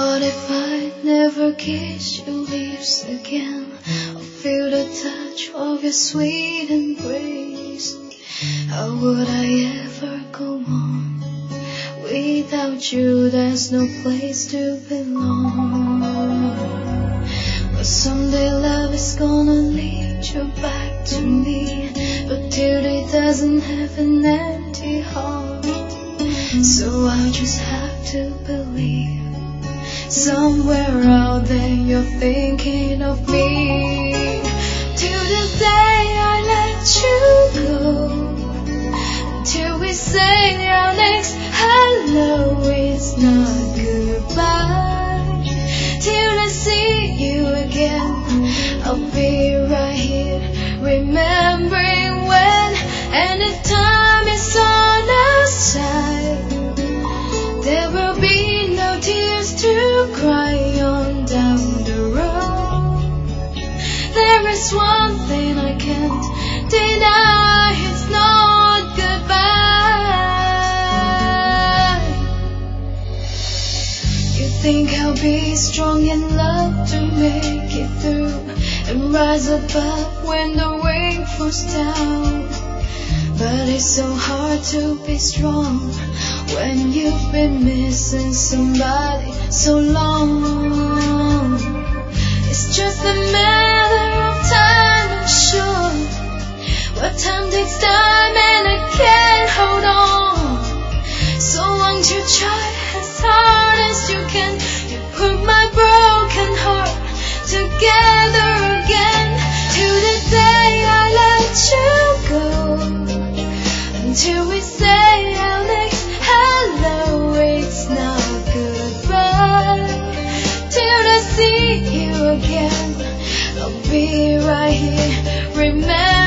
what if I never kiss your lips again, or feel the touch of your sweet embrace? How would I ever go on? Without you there's no place to belong. But someday love is gonna lead you back to me, but till it doesn't have an empty heart. So I'll just have to believe somewhere out there you're thinking of me. Till the day I let you go, until we say our next hello is not goodbye. Till I see you again, I'll be right here, remembering when, and if time is on our side, there will be no tears to cry on down the road. There is one thing I can't deny, it's not goodbye. You think I'll be strong enough to make it through and rise above when the rain falls down, but it's so hard to be strong when you've been missing somebody so long. It's just a matter of time, I'm sure, but time takes time and I can't hold on. So won't you try as hard as you can, you put my broken heart together again. Till the day I let you go, until we say our next hello, it's not goodbye. Till I see you again, I'll be right here, remember.